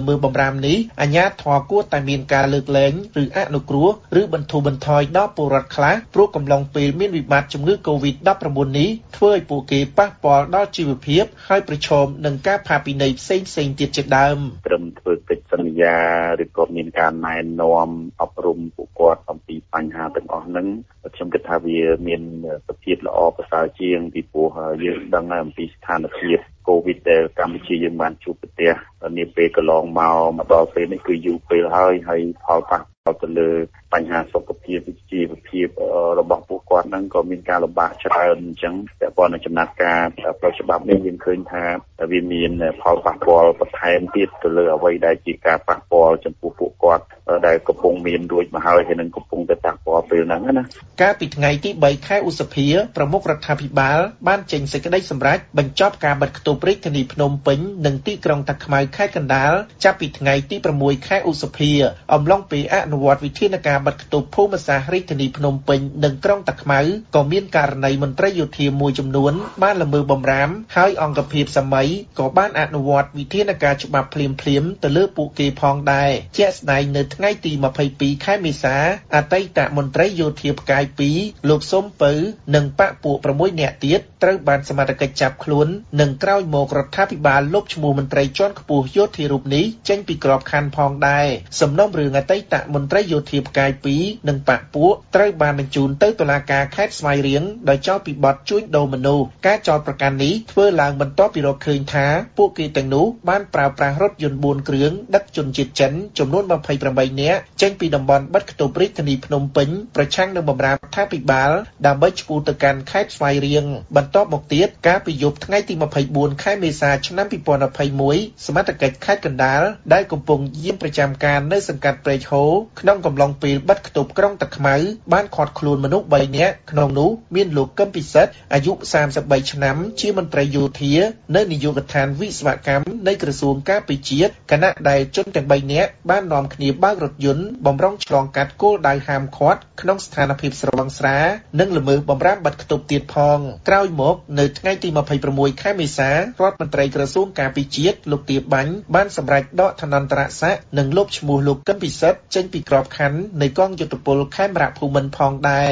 តាមនេះអាជ្ញាធរគួរតែមានការលើកលែងឬអនុគ្រោះឬបន្ធូរបន្ថយដល់ពលរដ្ឋខ្លះព្រោះកំឡុងពេលមានវិបត្តិជំងឺ កូវីដ ដប់ប្រាំបួន នេះធ្វើឲ្យពួកគេប៉ះពាល់ដល់ជីវភាពហើយប្រឈមនឹងការផាកពិន័យផ្សេងៗទៀតជាដើមត្រឹមធ្វើកិច្ចសន្យាឬក៏មានការណែនាំអប់រំពួកគាត់អំពីបញ្ហាទាំងអស់ហ្នឹងខ្ញុំគិតថាវាមានប្រភេទល្អប្រសើរជាងពីព្រោះយើងដឹងហើយអំពីស្ថានភាពកូវីដដែលកម្ពុជាយើងបានជួបប្រទះនាពេលកន្លងមកមកដល់ពេលនេះគឺយូរពេលហើយហើយផលប៉ះពាល់ទៅលើបញ្ហាសុខភាពវិជ្ជាភាពរបស់ពួកគាត់ហ្នឹងក៏មានការលំបាកច្រើនអញ្ចឹងតែប៉ុន្តែចំណាត់ការផ្លូវច្បាប់នេះយើងឃើញថាវាមានផលប៉ះពាល់បន្ថែមទៀតទៅលើអ្វីដែលជាការប៉ះពាល់ចំពោះពួកគាត់ដែលកំពុងមានរួចមកហើយហើយនឹងកំពុងតែប៉ះពាល់ពេលហ្នឹងណាកាលពីថ្ងៃទីបីខែឧសភាប្រមុខរដ្ឋាភិបាលបានចេញសេចក្តីសម្រេចបញ្ចប់ការបិទគប់រាជធានីភ្នំពេញនិងទីក្រុងតាខ្មៅខេត្តកណ្ដាលចាប់ពីថ្ងៃទីប្រាំមួយខែឧសភាអំឡុងពេលអនុវត្តវិធានការបិទគប់ភូមិសាស្ត្ររាជធានីភ្នំពេញនិងក្រុងតាខ្មៅក៏មានករណីមន្ត្រីយោធាមួយចំនួនបានល្មើសបំរាមហើយអង្គភាពសម័យក៏បានអនុវត្តវិធានការច្បាប់ភ្លាមៗទៅលើពួកគេផងដែរជាក់ស្ដែងនៅថ្ងៃទីម្ភៃពីរខែមេសាអតីតមន្ត្រីយោធាផ្កាយពីរលោកសុំពៅនិងបកពួកប្រាំមួយនាក់ទៀតត្រូវបានសមត្ថកិច្ចចាប់ខ្លួននិងក្រោយមករដ្ឋាភិបាលលុបឈ្មោះមន្ត្រីជាន់ខ្ពស់យោធារូបនេះចេញពីក្របខ័ណ្ឌផងដែរសំណុំរឿងអតីតមន្ត្រីយោធាផ្កាយពីរនិងបកពួកត្រូវបានបញ្ជូនទៅតុលាការខេត្តស្វាយរៀងដោយចោទពីបទជួញដូរមនុស្សការចោទប្រកាន់នេះធ្វើឡើងបន្ទាប់ពីរកឃើញថាពួកគេទាំងនោះបានប្រើប្រាស់រថយន្តបួនគ្រឿងដឹកជនជាតិចិនចំនួនម្ភៃប្រាំបីនាក់ចេញពីតំបន់បិទគប់រាជធានីភ្នំពេញប្រឆាំងនឹងបម្រើរដ្ឋាភិបាលដើម្បីឆ្ពោះទៅកាន់ខេត្តស្វាយរៀងបន្ទាប់មកទៀតកាលពីយប់ថ្ងៃទីម្ភៃបួនខែមេសាឆ្នាំពីរពាន់ម្ភៃមួយសមត្ថកិច្ចខេត្តកណ្ដាលដែលកំពុងយាមប្រចាំការនៅសង្កាត់ព្រែកហូរក្នុងកំឡុងពេលបិទគប់ក្រុងតាខ្មៅបានឃាត់ខ្លួនមនុស្សបីនាក់ក្នុងនោះមានលោកកឹមពិសិដ្ឋអាយុសាមសិបបីឆ្នាំជាមន្ត្រីយោធានៅនាយកដ្ឋានវិស្វកម្មនៃក្រសួងការពារជាតិគណៈដែលជនទាំងបីនាក់បាននាំគ្នាបើករថយន្តបំរុងឆ្លងកាត់គោលដៅហាមឃាត់ក្នុងស្ថានភាពស្រវឹងស្រានិងល្មើសបំរាមបិទគប់ទៀតផងក្រោយមកនៅថ្ងៃទីម្ភៃប្រាំមួយខែមេសារដ្ឋមន្ត្រីក្រសួងការពារជាតិលោកទាបាញ់បានសម្រេចដកឋានន្តរស័ក្តិនិងលុបឈ្មោះលោកកឹមពិសិដ្ឋចេញពីក្របខ័ណ្ឌនៃកងយុទ្ធពលខេមរៈភូមិន្ទផងដែរ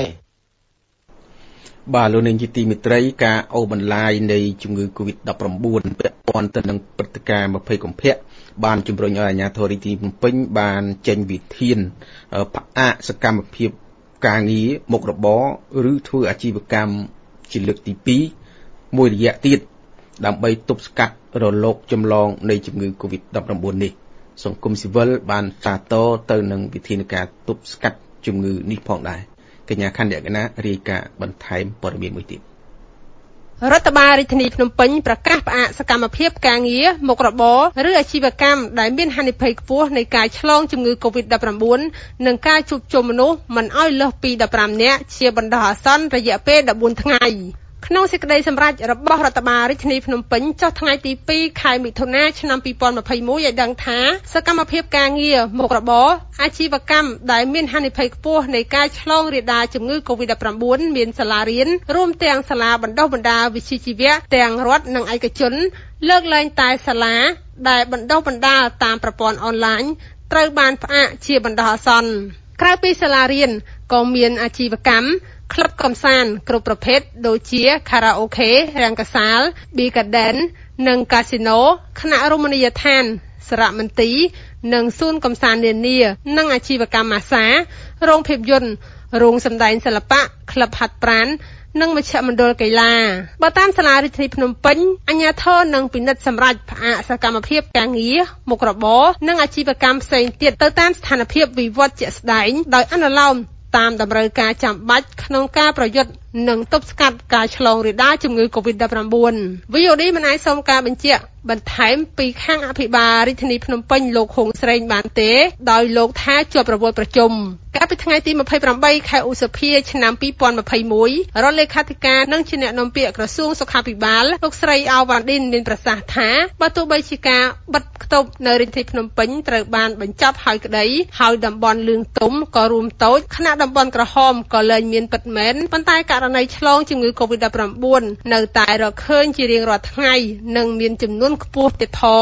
បាទលោកនាងជាទីមេត្រីការអូសបន្លាយនៃជំងឺ កូវីដ ដប់ប្រាំបួន ពាក់ព័ន្ធទៅនឹងព្រឹត្តិការណ៍ម្ភៃកុម្ភៈបានជំរុញឲ្យអាជ្ញាធររាជធានីភ្នំពេញបានចេញវិធានផ្អាកសកម្មភាពការងារមុខរបរឬធ្វើអាជីវកម្មជាលើកទីពីរមួយរយៈទៀតដើម្បីទប់ស្កាត់រលកចម្លងនៃជំងឺ កូវីដ ដប់ប្រាំបួន នេះសង្គមស៊ីវិលបានសាទរទៅនឹងវិធានការទប់ស្កាត់ជំងឺនេះផងដែរកញ្ញាខណ្ឌលក្ខណៈរាយការណ៍បន្ថែមព័ត៌មានមួយទៀតរដ្ឋបាលរាជធានីភ្នំពេញប្រកាសផ្អាកសកម្មភាពការងារមុខរបរឬអាជីវកម្មដែលមានហានិភ័យខ្ពស់នៃការឆ្លងជំងឺ កូវីដ ដប់ប្រាំបួន និងការជួបជុំមនុស្សមិនឲ្យលើសពីដប់ប្រាំនាក់ជាបណ្ដោះអាសន្នរយៈពេលដប់បួនថ្ងៃក្នុងសេចក្តីសម្រេចរបស់រដ្ឋបាលរាជធានីភ្នំពេញចុះថ្ងៃទីពីរខែមិថុនាឆ្នាំពីរពាន់ម្ភៃមួយឲ្យដឹងថាសកម្មភាពការងារមុខរបរអាជីវកម្មដែលមានហានិភ័យខ្ពស់នៃការឆ្លងរាលដាលជំងឺ កូវីដ ដប់ប្រាំបួន មានសាលារៀនរួមទាំងសាលាបណ្ដុះបណ្ដាលវិជ្ជាជីវៈទាំងរដ្ឋនិងឯកជនលើកលែងតែសាលាដែលបណ្ដុះបណ្ដាលតាមប្រព័ន្ធអនឡាញត្រូវបានផ្អាកជាបណ្ដោះអាសន្នក្រៅពីសាលារៀនក៏មានអាជីវកម្មក្លឹបកំសាន្តគ្រប់ប្រភេទដូចជាខារ៉ាអូខេរាំងកាសាល ប៊ីកាដែន និងកាស៊ីណូថ្នាក់រមណីយដ្ឋានសារមន្ទីរនិងសួនកំសាន្តនានានិងអាជីវកម្មម៉ាស្សារោងភាពយន្តរោងសម្ដែងសិល្បៈក្លឹបហាត់ប្រាណនិងមជ្ឈមណ្ឌលកីឡាបើតាមសាលារាជធានីភ្នំពេញអាជ្ញាធរនឹងពិនិត្យសម្រេចផ្អាកសកម្មភាពការងារមុខរបរនិងអាជីវកម្មផ្សេងទៀតទៅតាមស្ថានភាពវិវត្តជាក់ស្ដែងដោយអនុលោមតាមតម្រូវការចាំបាច់ក្នុងការប្រយុទ្ធនិងទប់ស្កាត់ការឆ្លងរាលដាលជំងឺ កូវីដ ដប់ប្រាំបួន វី អូ ឌី មិនអាចសូមការបញ្ជាក់បន្ថែមពីខាងអភិបាលរាជធានីភ្នំពេញលោកហុងស្រេងបានទេដោយលោកថាជាប់ប្រវត្តិប្រជុំកាលពីថ្ងៃទីម្ភៃប្រាំបីខែឧសភាឆ្នាំពីរពាន់ម្ភៃមួយរដ្ឋលេខាធិការនិងជាអ្នកនាំពាក្យក្រសួងសុខាភិបាលលោកស្រីអាវ៉ាន់ឌិនមានប្រសាសន៍ថាបើទោះបីជាការបិទគប់នៅរាជធានីភ្នំពេញត្រូវបានបញ្ចប់ហើយក្តីហើយតំបន់លឿងទុំក៏រួមតូចខណៈតំបន់ក្រហមក៏លែងមានពិតមែនប៉ុន្តែករណីឆ្លងជំងឺ កូវីដ ដប់ប្រាំបួន នៅតែរកឃើញជារៀងរាល់ថ្ងៃនិងមានចំនួនខ្ពស់ទៀតផង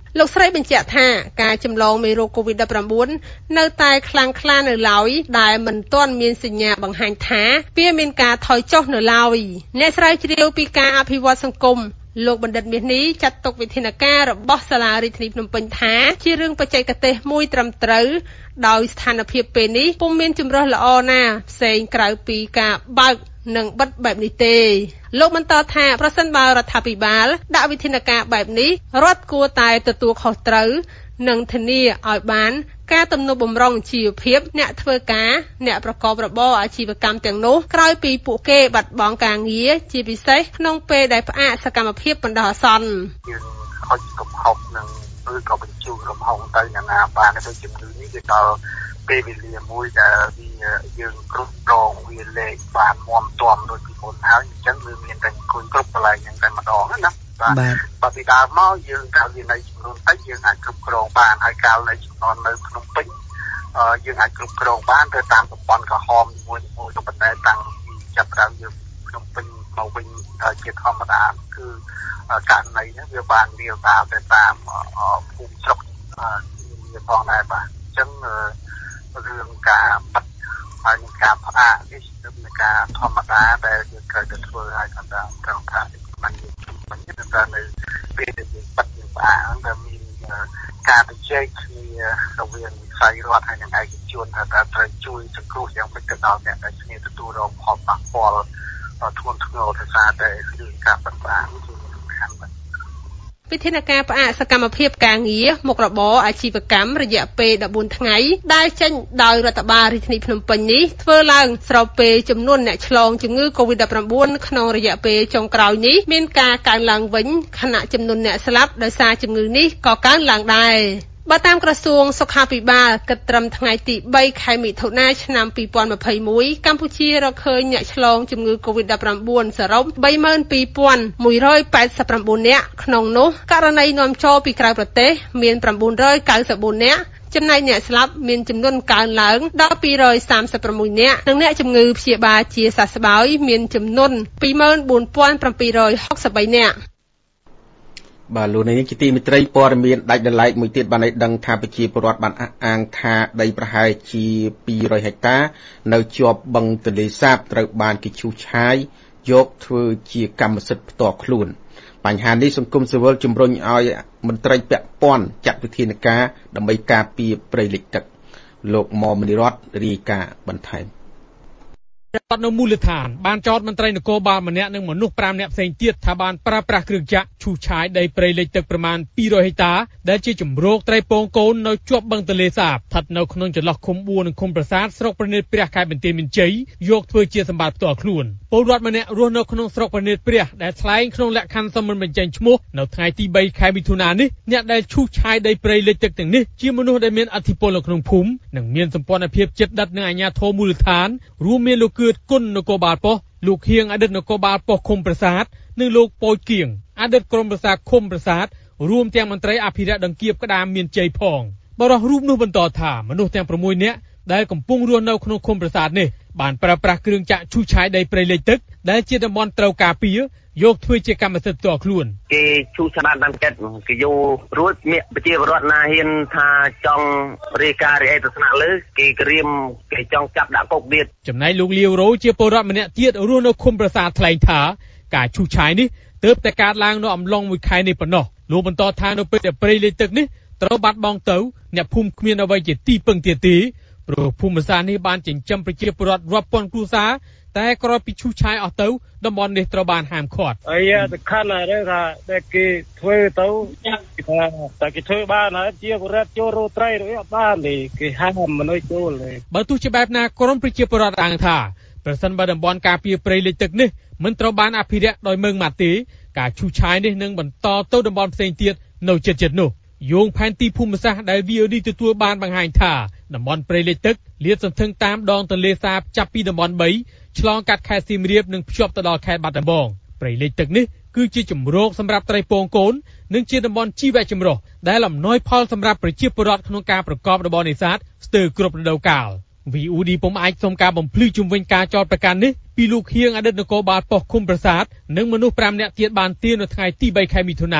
លោកស្រីបញ្ជាក់ថាការចម្លងមេរោគ COVID 19 នៅតែខ្លាំងក្លានៅឡើយដែលមិនទាន់មានសញ្ញាបង្ហាញថាវាមានការថយចុះនៅឡើយអ្នកស្រាវជ្រាវពីការអភិវឌ្ឍសង្គមលោកបណ្ឌិតមាសនេះចាត់ទុកវិធានការរបស់សាលារាជធានីភ្នំពេញថាជារឿងបច្ចេកទេសមួយត្រឹមត្រូវដោយស្ថានភាពពេលនេះពុំមានជំរើសល្អណាផ្សេងក្រៅពីការបើកនិងបិទបែបនេះទេលោកបន្តថាប្រសិនបើរដ្ឋាភិបាលដាក់វិធានការបែបនេះរដ្ឋគួរតែទទួលខុសត្រូវនិងធានាឲ្យបានការទំនុកបម្រុងជីវភាពអ្នកធ្វើការអ្នកប្រកបរបរអាជីវកម្មទាំងនោះក្រោយពីពួកគេបាត់បង់ការងារជាពិសេសក្នុងពេលដែលផ្អាកសកម្មភាពបណ្ដោះអាសន្នយើងខូចកំហុសនឹងឬក៏បញ្ជូនកំហុសទៅអ្នកណាបានទៅជំងឺនេះវាដល់ពេលវេលាមួយដែលវាយើងគ្រប់គ្រងវាលេខបានមមទាំដូចពីមុនហើយអញ្ចឹងវាមានតែអង្គុយគ្រប់កន្លែងហ្នឹងតែម្ដងណាបាទបើពីដើមមកយើងកាលវានៅចំនួនតិចយើងអាចគ្រប់គ្រងបានហើយកាលនៅចំនួននៅក្នុងពេញយើងអាចគ្រប់គ្រងបានទៅតាមតំបន់ក្រហមមួយមួយក៏ប៉ុន្តែតាំងពីចាប់ដើមយើងក្នុងពេញមកវិញជាធម្មតាគឺករណីនេះវាបានរៀលតាមទៅតាមភូមិស្រុកវាផងដែរបាទអញ្ចឹងរឿងការបាត់ហើយនឹងការផ្អាកនេះគឺការធម្មតាដែលយើងត្រូវតែធ្វើឲ្យតាមត្រង់ថាมันយើងមិនទៅតាមនៅពេលដែលយើងបាត់យើងផ្អាកតែមានការបញ្ជាក់គ្នារវាងវិស័យរដ្ឋហើយនិងឯកជនថាតើត្រូវជួយសង្គ្រោះយ៉ាងម៉េចទៅដល់អ្នកដែលគ្នាទទួលរងផលប៉ះពាល់ធ្ងន់ធ្ងរដោយសារតែរឿងការបាត់បង់គឺសំខាន់ណាស់វិធានការផ្អាកសកម្មភាពការងារមុខរបរអាជីវកម្មរយៈពេលដប់បួនថ្ងៃដែលចេញដោយរដ្ឋបាលរាជធានីភ្នំពេញនេះធ្វើឡើងស្របពេលចំនួនអ្នកឆ្លងជំងឺ COVID 19 ក្នុងរយៈពេលចុងក្រោយនេះមានការកើនឡើងវិញខណៈចំនួនអ្នកស្លាប់ដោយសារជំងឺនេះក៏កើនឡើងដែរបើតាមក្រសួងសុខាភិបាលគិតត្រឹមថ្ងៃទីបីខែមិថុនាឆ្នាំពីរពាន់ម្ភៃមួយកម្ពុជារកឃើញអ្នកឆ្លងជំងឺ COVID 19 សរុប បីម៉ឺនពីរពាន់មួយរយប៉ែតសិបប្រាំបួន នាក់ក្នុងនោះករណីនាំចូលពីក្រៅប្រទេសមាន៩រយកៅសិបបួន នាក់ចំណែកអ្នកស្លាប់មានចំនួនកើនឡើងដល់ពីររយសាមសិបប្រាំមួយ នាក់និងអ្នកជំងឺព្យាបាលជាសះស្បើយមានចំនួនពីរម៉ឺនបួនពាន់ប្រាំពីររយហុកសិបបី នាក់បាទលោកនាងជាទីមេត្រីព័ត៌មានដាច់ដライមួយទៀតបានឲ្យដឹងថាប្រជាពលរដ្ឋបានអះអាងថាដីប្រហែលជាពីររយហិកតានៅជាប់បឹងទន្លេសាបត្រូវបានគេឈូសឆាយយកធ្វើជាកម្មសិទ្ធិផ្ទាល់ខ្លួនបញ្ហានេះសង្គមស៊ីវិលជំរុញឲ្យមន្ត្រីពាក់ព័ន្ធចាត់វិធានការដើម្បីការពារព្រៃលិចទឹកលោកមុំមនីរតរាយការណ៍បន្ថែមរដ្ឋនៅមូលដ្ឋានបានចោទមន្ត្រីនគរបាលម្នាក់និងមនុស្សប្រាំនាក់ផ្សេងទៀតថាបានប្រើប្រាស់គ្រឿងចាក់ឈូសឆាយដីព្រៃលិចទឹកប្រមាណពីររយហិកតាដែលជាជំរកត្រីពងកូននៅជាប់បឹងទន្លេសាបស្ថិតនៅក្នុងចន្លោះឃុំបួននិងឃុំប្រាសាទស្រុកប្រណិតព្រះខេត្តបន្ទាយមានជ័យយកធ្វើជាសម្បត្តិផ្ទាល់ខ្លួនពលរដ្ឋម្នាក់រស់នៅក្នុងស្រុកប្រណិតព្រះដែលថ្លែងក្នុងលក្ខខណ្ឌសមមិនបញ្ចេញឈ្មោះនៅថ្ងៃទីបីខែមិថុនានេះអ្នកដែលឈូសឆាយដីព្រៃលិចទឹកទាំងនេះជាមនុស្សដែលមានអធិបុលនៅក្នុងភូមិនិងមានសម្ព័ន្ធភាពជិតដិតនឹងអាជ្ញាធរមូលដ្ឋានរួមមានលោកគឿតគុណនគរបាលប៉ុស្តិ៍លោកហៀងអតីតនគរបាលប៉ុស្តិ៍ឃុំប្រាសាទនិងលោកប៉ូចគៀងអតីតក្រុមប្រឹក្សាឃុំប្រាសាទរួមទាំងមន្ត្រីអភិរក្សដង្កៀបក្តាមមានជ័យផងបរិះរូបនោះបន្តថាមនុស្សទាំងប្រាំមួយនាក់ដែលកំពុងរស់នៅក្នុងឃុំប្រាសាទនេះបានប្រើប្រាស់គ្រឿងចាក់ឈូសឆាយដីព្រៃលិចទឹកដែលជាតំបន់ត្រូវការពារយកធ្វើជាកម្មសិទ្ធិផ្ទាល់ខ្លួនគេឈូសឆាយបានចិត្តគេយករួចមាក់ប្រជាពលរដ្ឋណាហ៊ានថាចង់រាយការណ៍រីឯទស្សនៈលើគេក្រៀមគេចង់ចាប់ដាក់គុកទៀតចំណែកលោកលាវរោជាពលរដ្ឋម្នាក់ទៀតរស់នៅឃុំប្រាសាទថ្លែងថាការឈូសឆាយនេះទើបតែកើតឡើងនៅអំឡុងមួយខែនេះប៉ុណ្ណោះលោកបន្តថានៅពេលដែលព្រៃលិចទឹកនេះត្រូវបាត់បង់ទៅអ្នកភូមិគ្មានអ្វីជាទីពឹងទាទេព្រោះភូមិសាស្ត្រនេះបានចិញ្ចឹមប្រជាពលរដ្ឋរាប់ពាន់គ្រួសារតែក្រោយពីឈូសឆាយអស់ទៅតំបន់នេះត្រូវបានហាមឃាត់ហើយសំខាន់ណាស់ថាតែគេធ្វើទៅថាតែគេធ្វើបានហើយជាពលរដ្ឋចូលរោត្រីឬអត់បានទេគេហាមមនុស្សចូលទេបើទោះជាបែបណាក្រមប្រជាពលរដ្ឋអាងថាប្រសិនបើតំបន់ការពារព្រៃលិចទឹកនេះមិនត្រូវបានអភិរក្សដោយម៉ឺងម៉ាត់ទេការឈូសឆាយនេះនឹងបន្តទៅតំបន់ផ្សេងទៀតនៅជិតៗនោះយោងផែនទីភូមិសាស្ត្រដែល វី អូ ឌី ទទួលបានបង្ហាញថាតំបន់ព្រៃលិចទឹកលាតសន្ធឹងតាមដងទន្លេសាបចាប់ពីតំបន់បីឆ្លងកាត់ខេត្តសៀមរាបនិងភ្ជាប់ទៅដល់ខេត្តបាត់ដំបងព្រៃលិចទឹកនេះគឺជាជំរកសម្រាប់ត្រីពងកូននិងជាតំបន់ជីវៈចម្រុះដែលអំណោយផលសម្រាប់ប្រជាពលរដ្ឋក្នុងការប្រកបរបរនេសាទស្ទើរគ្រប់រដូវកាល វី អូ ឌី ពុំអាចសុំការបំភ្លឺជុំវិញការចោទប្រកាន់នេះពីលោកហៀងអតីតនគរបាលប៉ុស្តិ៍ឃុំប្រាសាទនិងមនុស្សប្រាំនាក់ទៀតបានទារនៅថ្ងៃទីបីខែមិថុនា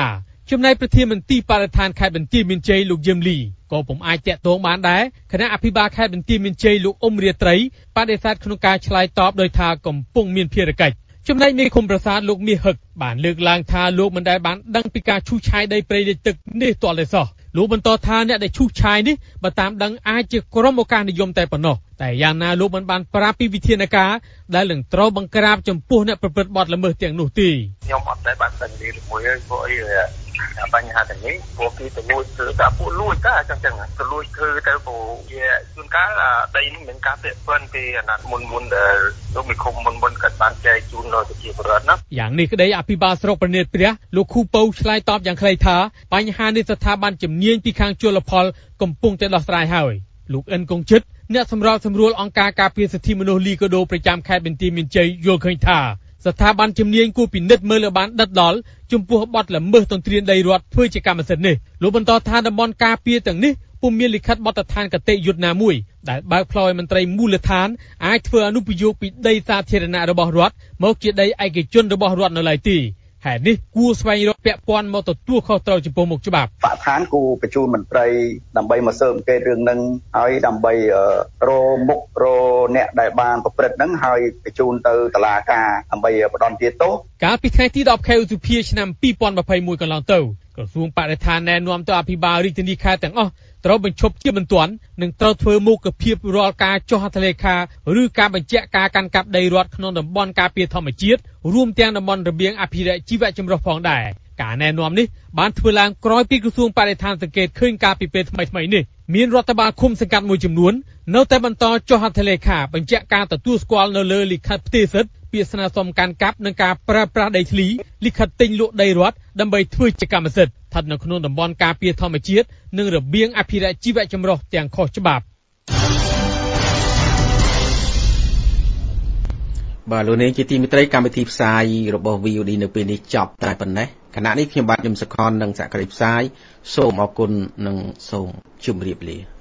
ចំណែកប្រធានមន្ត្រីបរិស្ថានខេត្តបន្ទាយមានជ័យលោកយឹមលីក៏ពុំអាចតាក់ទងបានដែរគណៈអភិបាលខេត្តបន្ទាយមានជ័យលោកអ៊ុំរាត្រីបដិសេធក្នុងការឆ្លើយតបដោយថាកំពុងមានភារកិច្ចចំណែកមេឃុំប្រាសាទលោកមាសហឹកបានលើកឡើងថាលោកមិនដែលបានដឹងពីការឈូសឆាយដីព្រៃលិចទឹកនេះទាល់តែសោះលោកបន្តថាអ្នកដែលឈូសឆាយនេះបើតាមដឹងអាចជាក្រុមឱកាសនិយមតែប៉ុណ្ណោះតែយ៉ាងណាលោកមិនបានប្រាប់ពីវិធានការដែលនឹងត្រូវបង្ក្រាបចំពោះអ្នកប្រព្រឹត្តបទល្មើសទាំងនោះទេខ្ញុំអត់ដែលបានដឹងពីមួយហើយព្រោះអីបញ្ហាទាំងនេះពួកគេទៅលួចធ្វើតែពួកលួចតែអញ្ចឹងចឹងទៅលួចធ្វើទៅព្រោះវាជួនកាលដីនេះមិនការពាក់ព័ន្ធពីអាណត្តិមុនមុនដែលលោកមេឃុំមុនមុនគាត់បានចែកជូនដល់ប្រជាពលរដ្ឋណាយ៉ាងនេះក្តីអភិបាលស្រុកប្រណិតព្រះលោកខូពៅឆ្លើយតបយ៉ាងខ្លីថាបញ្ហានេះស្ថាប័នជំនាញពីខាងជលផលកំពុងតែដោះស្រាយហើយលោកអិនកុងជិតអ្នកសម្របសម្រួលអង្គការការពារសិទ្ធិមនុស្សលីកាដូប្រចាំខេត្តបន្ទាយមានជ័យយល់ឃើញថាស្ថាប័នជំនាញគួរពិនិត្យមើលឲ្យបានដិតដល់ចំពោះបទល្មើសទន្ទ្រានដីរដ្ឋធ្វើជាកម្មសិទ្ធិនេះលោកបន្តថាតំបន់ការពារទាំងនេះពុំមានលិខិតបទដ្ឋានគតិយុត្តណាមួយដែលបើកផ្លូវឲ្យមន្ត្រីមូលដ្ឋានអាចធ្វើអនុប្រយោគពីដីសាធារណៈរបស់រដ្ឋមកជាដីឯកជនរបស់រដ្ឋនៅឡើយទេហេតុនេះគួរស្វែងរកពាក់ព័ន្ធមកទទួលខុសត្រូវចំពោះមុខច្បាប់បឋានគូបញ្ជូនមន្ត្រីដើម្បីមកស៊ើបអង្កេតរឿងហ្នឹងហើយដើម្បីរមុខរអ្នកដែលបានប្រព្រឹត្តហ្នឹងហើយបញ្ជូនទៅតុលាការដើម្បីផ្ដន្ទាទោសកាលពីថ្ងៃទីដប់ខែឧសភាឆ្នាំពីរពាន់ម្ភៃមួយកន្លងទៅក្រសួងបរិស្ថានណែនាំទៅអភិបាលរាជធានីខេត្តទាំងអស់ត្រូវបញ្ឈប់ជាបន្ទាន់និងត្រូវធ្វើមុខភាពរាល់ការចុះហត្ថលេខាឬការបញ្ជាក់ការកាន់កាប់ដីរដ្ឋក្នុងតំបន់ការពារធម្មជាតិរួមទាំងតំបន់របៀងអភិរក្សជីវៈចម្រុះផងដែរការណែនាំនេះបានធ្វើឡើងក្រោយពីក្រសួងបរិស្ថានសង្កេតឃើញការពីពេលថ្មីៗនេះមានរដ្ឋបាលឃុំសង្កាត់មួយចំនួននៅតែបន្តចុះហត្ថលេខាបញ្ជាក់ការទទួលស្គាល់នៅលើលិខិតផ្ទេរសិទ្ធិពាក្យស្នើសុំកាន់កាប់និងការប្រើប្រាស់ដីធ្លីលិខិតទិញលក់ដីរដ្ឋដើម្បីធ្វើជាកម្មសិទ្ធិស្ថិតនៅក្នុងតំបន់ការពារធម្មជាតិនិងរបៀងអភិរក្សជីវៈចម្រុះទាំងខុសច្បាប់បាទលោកនាងជាទីមេត្រីកម្មវិធីផ្សាយរបស់ វី អូ ឌី នៅពេលនេះចប់តែប៉ុណ្ណេះខណៈនេះខ្ញុំបាទខ្ញុំសុខននិងសហការីផ្សាយសូមអរគុណនិងសូមជម្រាបលា